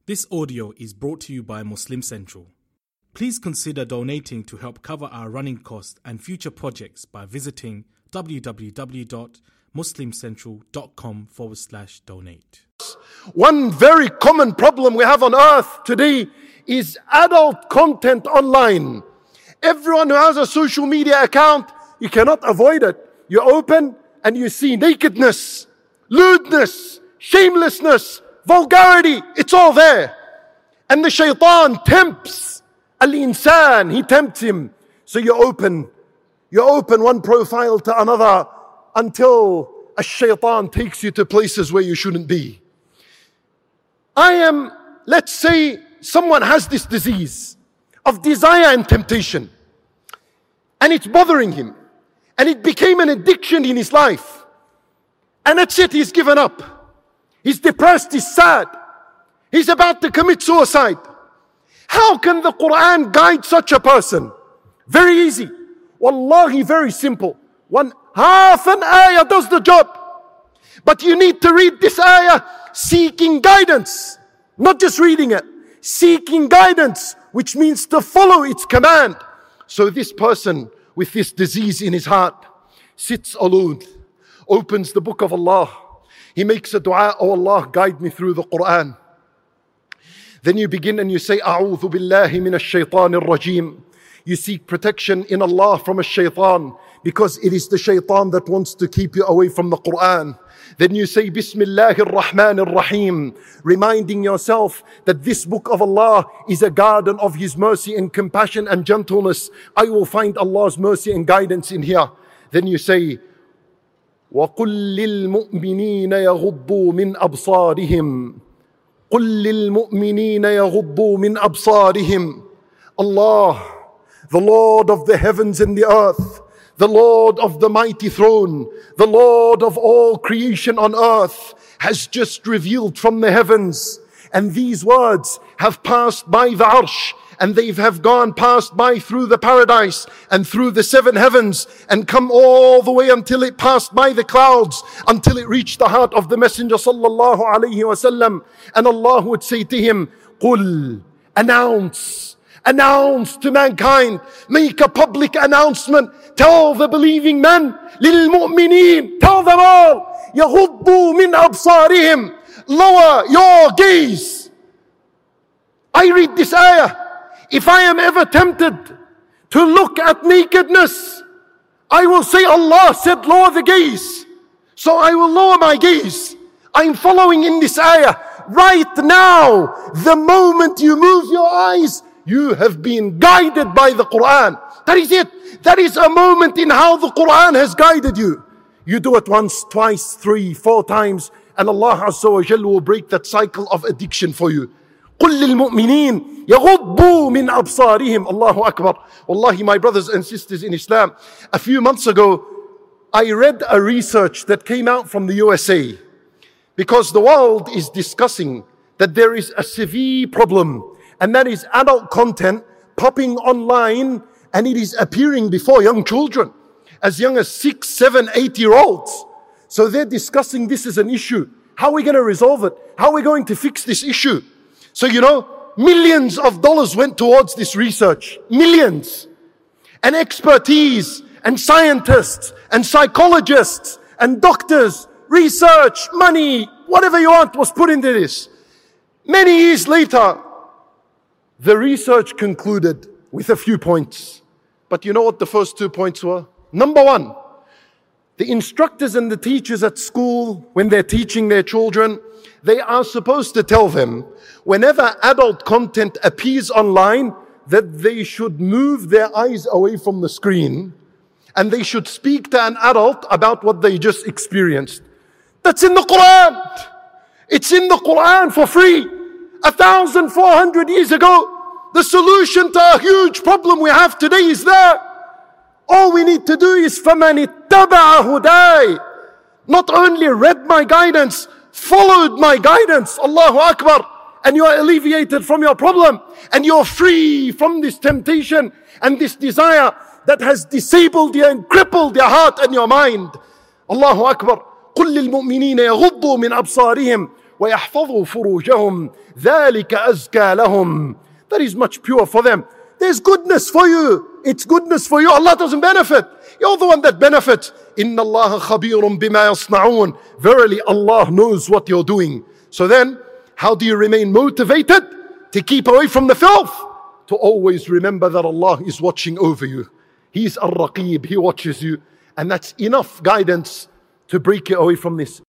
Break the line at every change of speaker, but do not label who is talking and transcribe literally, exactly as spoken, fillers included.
This audio is brought to you by Muslim Central. Please consider donating to help cover our running costs and future projects by visiting www.muslimcentral.com forward slash donate.
One very common problem we have on earth today is adult content online. Everyone who has a social media account, you cannot avoid it. You open and you see nakedness, lewdness, shamelessness, vulgarity. It's all there. And the shaitan tempts al-insan. He tempts him. So you open, you open one profile to another until a shaitan takes you to places where you shouldn't be. I am, let's say, someone has this disease of desire and temptation, and it's bothering him, and it became an addiction in his life, and that's it, he's given up. He's depressed, he's sad, he's about to commit suicide. How can the Quran guide such a person? Very easy. Wallahi, very simple. One half an ayah does the job. But you need to read this ayah seeking guidance, not just reading it, seeking guidance, which means to follow its command. So this person with this disease in his heart sits alone, opens the book of Allah. He makes a dua, oh Allah, guide me through the Quran. Then you begin and you say, A'udhu billahi minash shaitanir rajim. You seek protection in Allah from a shaitan, because it is the shaitan that wants to keep you away from the Quran. Then you say, Bismillahir Rahmanir Rahim, reminding yourself that this book of Allah is a garden of His mercy and compassion and gentleness. I will find Allah's mercy and guidance in here. Then you say, وَقُلْ لِلْمُؤْمِنِينَ يَغُضُّوا مِنْ أَبْصَارِهِمْ قُلْ لِلْمُؤْمِنِينَ يَغُضُّوا مِنْ أَبْصَارِهِمْ. Allah, the Lord of the heavens and the earth, the Lord of the mighty throne, the Lord of all creation on earth, has just revealed from the heavens. And these words have passed by the arsh, and they have gone past by through the paradise and through the seven heavens, and come all the way until it passed by the clouds, until it reached the heart of the Messenger sallallahu alaihi wasallam. And Allah would say to him, Qul, announce, announce to mankind, make a public announcement, tell the believing men, للمؤمنين, tell them all, يغضوا من أبصارهم, lower your gaze. I read this ayah. If I am ever tempted to look at nakedness, I will say Allah said lower the gaze. So I will lower my gaze. I'm following in this ayah. Right now, the moment you move your eyes, you have been guided by the Quran. That is it. That is a moment in how the Quran has guided you. You do it once, twice, three, four times, and Allah Azza wa Jalla will break that cycle of addiction for you. قُلْ لِلْمُؤْمِنِينَ يَغُضُّوا مِنْ أَبْصَارِهِمْ. Allahu Akbar. Wallahi, my brothers and sisters in Islam, a few months ago, I read a research that came out from the U S A, because the world is discussing that there is a severe problem, and that is adult content popping online, and it is appearing before young children, as young as six, seven, eight year olds. So they're discussing this as an issue. How are we going to resolve it? How are we going to fix this issue? So, you know, millions of dollars went towards this research. Millions. And expertise, and scientists, and psychologists, and doctors, research, money, whatever you want was put into this. Many years later, the research concluded with a few points. But you know what the first two points were? Number one, the instructors and the teachers at school, when they're teaching their children, they are supposed to tell them, whenever adult content appears online, that they should move their eyes away from the screen, and they should speak to an adult about what they just experienced. That's in the Quran. It's in the Quran for free. A thousand four hundred years ago, the solution to a huge problem we have today is there. All we need to do is فَمَنِ اتَّبَعَ هُدَايَ. Not only read my guidance, followed my guidance, Allahu Akbar, and you are alleviated from your problem, and you're free from this temptation and this desire that has disabled you and crippled your heart and your mind. Allahu Akbar. قُلْ لِلْمُؤْمِنِينَ يَغُضُّوا مِنْ أَبْصَارِهِمْ وَيَحْفَظُوا فُرُوجَهُمْ ذَلِكَ أَزْكَى لَهُمْ. That is much pure for them. There's goodness for you. It's goodness for you. Allah doesn't benefit. You're the one that benefits. إِنَّ اللَّهَ خَبِيرٌ بِمَا يَصْنَعُونَ. Verily Allah knows what you're doing. So then, how do you remain motivated to keep away from the filth? To always remember that Allah is watching over you. He's Ar-Raqib. He watches you. And that's enough guidance to break you away from this.